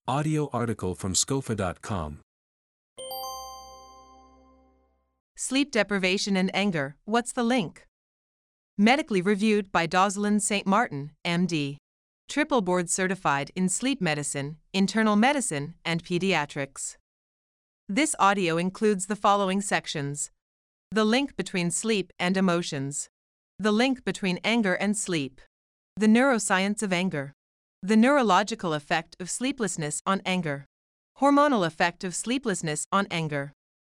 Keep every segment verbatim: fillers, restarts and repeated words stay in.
Audio article from scofa dot com. Sleep deprivation and anger, what's the link? Medically reviewed by Dozlin Saint Martin, M D. Triple board certified in sleep medicine, internal medicine, and pediatrics. This audio includes the following sections: the link between sleep and emotions, the link between anger and sleep, the neuroscience of anger, the neurological effect of sleeplessness on anger, hormonal effect of sleeplessness on anger.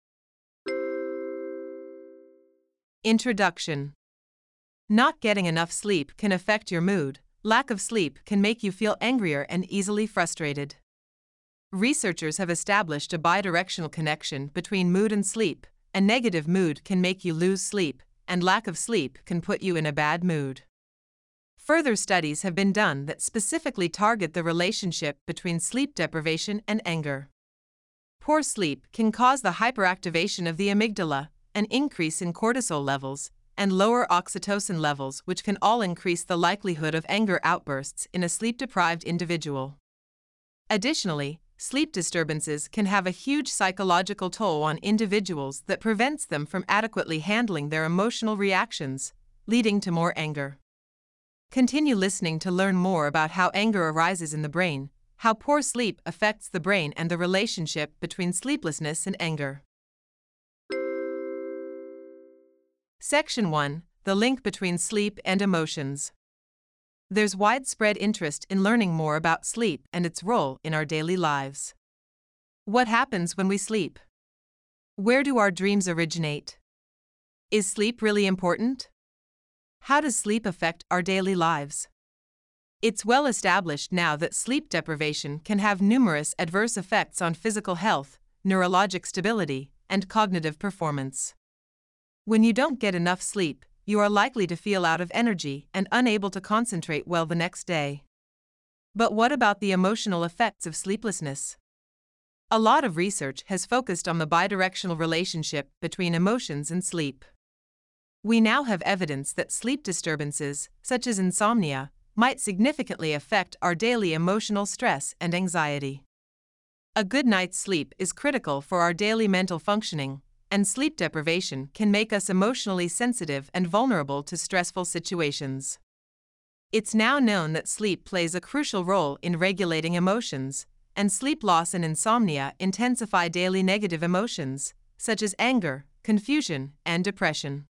Introduction. Not getting enough sleep can affect your mood. Lack of sleep can make you feel angrier and easily frustrated. Researchers have established a bidirectional connection between mood and sleep. A negative mood can make you lose sleep, and lack of sleep can put you in a bad mood. Further studies have been done that specifically target the relationship between sleep deprivation and anger. Poor sleep can cause the hyperactivation of the amygdala, an increase in cortisol levels, and lower oxytocin levels, which can all increase the likelihood of anger outbursts in a sleep-deprived individual. Additionally, sleep disturbances can have a huge psychological toll on individuals that prevents them from adequately handling their emotional reactions, leading to more anger. Continue listening to learn more about how anger arises in the brain, how poor sleep affects the brain, and the relationship between sleeplessness and anger. Section one. The link between sleep and emotions. There's widespread interest in learning more about sleep and its role in our daily lives. What happens when we sleep? Where do our dreams originate? Is sleep really important? How does sleep affect our daily lives? It's well established now that sleep deprivation can have numerous adverse effects on physical health, neurologic stability, and cognitive performance. When you don't get enough sleep, you are likely to feel out of energy and unable to concentrate well the next day. But what about the emotional effects of sleeplessness? A lot of research has focused on the bidirectional relationship between emotions and sleep. We now have evidence that sleep disturbances, such as insomnia, might significantly affect our daily emotional stress and anxiety. A good night's sleep is critical for our daily mental functioning, and sleep deprivation can make us emotionally sensitive and vulnerable to stressful situations. It's now known that sleep plays a crucial role in regulating emotions, and sleep loss and insomnia intensify daily negative emotions, such as anger, confusion, and depression.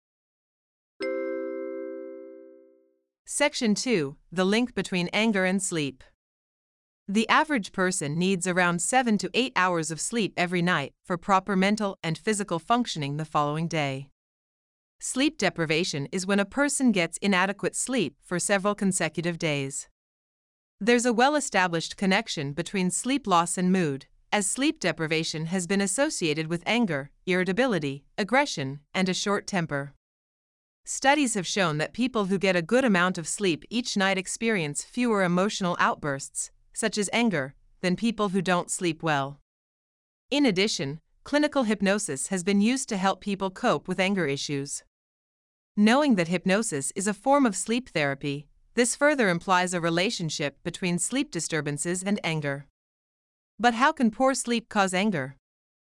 Section two. The link between anger and sleep. The average person needs around seven to eight hours of sleep every night for proper mental and physical functioning the following day. Sleep deprivation is when a person gets inadequate sleep for several consecutive days. There's a well-established connection between sleep loss and mood, as sleep deprivation has been associated with anger, irritability, aggression, and a short temper. Studies have shown that people who get a good amount of sleep each night experience fewer emotional outbursts, such as anger, than people who don't sleep well. In addition, clinical hypnosis has been used to help people cope with anger issues. Knowing that hypnosis is a form of sleep therapy, this further implies a relationship between sleep disturbances and anger. But how can poor sleep cause anger?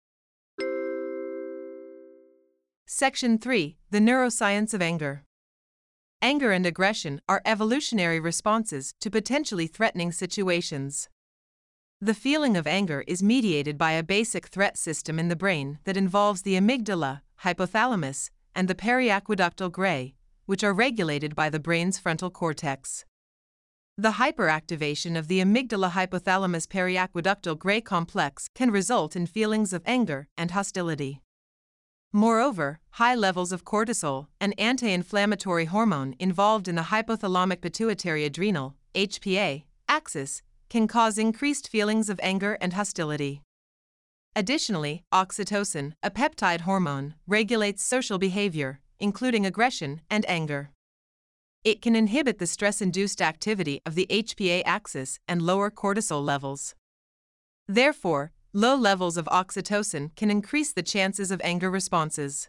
Section three. The neuroscience of anger. Anger and aggression are evolutionary responses to potentially threatening situations. The feeling of anger is mediated by a basic threat system in the brain that involves the amygdala, hypothalamus, and the periaqueductal gray, which are regulated by the brain's frontal cortex. The hyperactivation of the amygdala-hypothalamus periaqueductal gray complex can result in feelings of anger and hostility. Moreover, high levels of cortisol, an anti-inflammatory hormone involved in the hypothalamic pituitary adrenal (H P A) axis, can cause increased feelings of anger and hostility. Additionally, oxytocin, a peptide hormone, regulates social behavior, including aggression and anger. It can inhibit the stress-induced activity of the H P A axis and lower cortisol levels. Therefore, low levels of oxytocin can increase the chances of anger responses.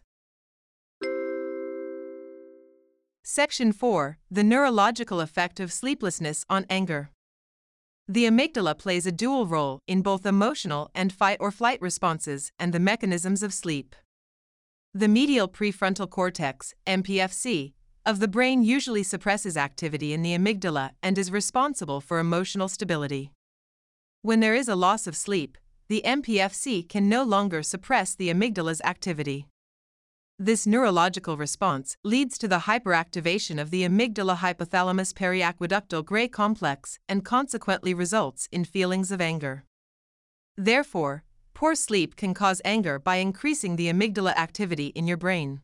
Section four. The neurological effect of sleeplessness on anger. The amygdala plays a dual role in both emotional and fight or flight responses and the mechanisms of sleep. The medial prefrontal cortex, M P F C, of the brain usually suppresses activity in the amygdala and is responsible for emotional stability. When there is a loss of sleep, the M P F C can no longer suppress the amygdala's activity. This neurological response leads to the hyperactivation of the amygdala hypothalamus periaqueductal gray complex and consequently results in feelings of anger. Therefore, poor sleep can cause anger by increasing the amygdala activity in your brain.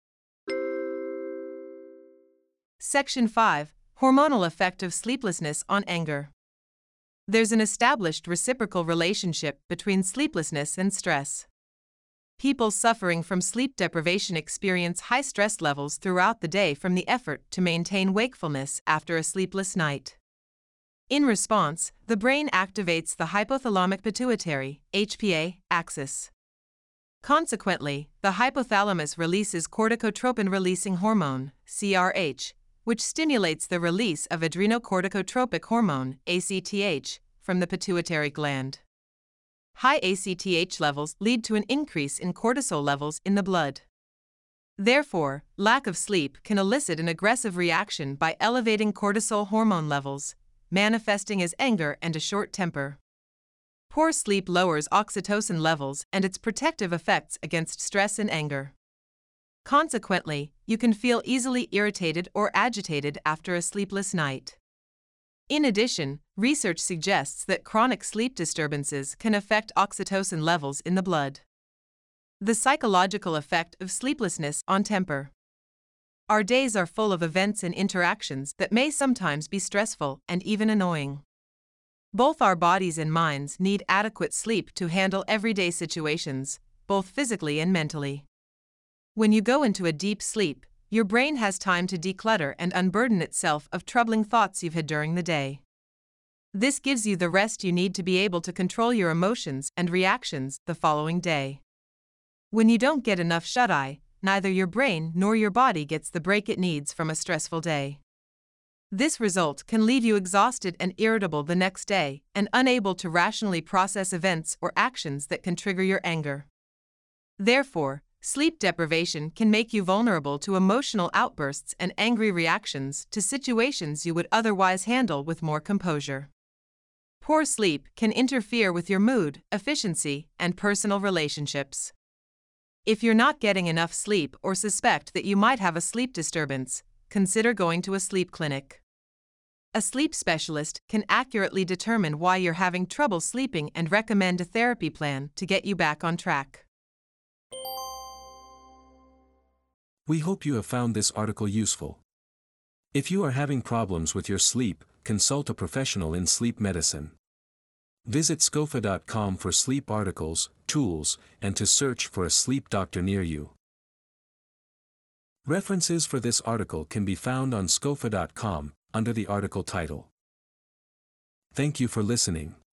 Section five. Hormonal effect of sleeplessness on anger. There's an established reciprocal relationship between sleeplessness and stress. People suffering from sleep deprivation experience high stress levels throughout the day from the effort to maintain wakefulness after a sleepless night. In response, the brain activates the hypothalamic pituitary (H P A) axis. Consequently, the hypothalamus releases corticotropin-releasing hormone (C R H), which stimulates the release of adrenocorticotropic hormone (A C T H) from the pituitary gland. High A C T H levels lead to an increase in cortisol levels in the blood. Therefore, lack of sleep can elicit an aggressive reaction by elevating cortisol hormone levels, manifesting as anger and a short temper. Poor sleep lowers oxytocin levels and its protective effects against stress and anger. Consequently, you can feel easily irritated or agitated after a sleepless night. In addition, research suggests that chronic sleep disturbances can affect oxytocin levels in the blood. The psychological effect of sleeplessness on temper. Our days are full of events and interactions that may sometimes be stressful and even annoying. Both our bodies and minds need adequate sleep to handle everyday situations, both physically and mentally. When you go into a deep sleep, your brain has time to declutter and unburden itself of troubling thoughts you've had during the day. This gives you the rest you need to be able to control your emotions and reactions the following day. When you don't get enough shut-eye, neither your brain nor your body gets the break it needs from a stressful day. This result can leave you exhausted and irritable the next day and unable to rationally process events or actions that can trigger your anger. Therefore, sleep deprivation can make you vulnerable to emotional outbursts and angry reactions to situations you would otherwise handle with more composure. Poor sleep can interfere with your mood, efficiency, and personal relationships. If you're not getting enough sleep or suspect that you might have a sleep disturbance, consider going to a sleep clinic. A sleep specialist can accurately determine why you're having trouble sleeping and recommend a therapy plan to get you back on track. We hope you have found this article useful. If you are having problems with your sleep, consult a professional in sleep medicine. Visit scofa dot com for sleep articles, tools, and to search for a sleep doctor near you. References for this article can be found on scofa dot com, under the article title. Thank you for listening.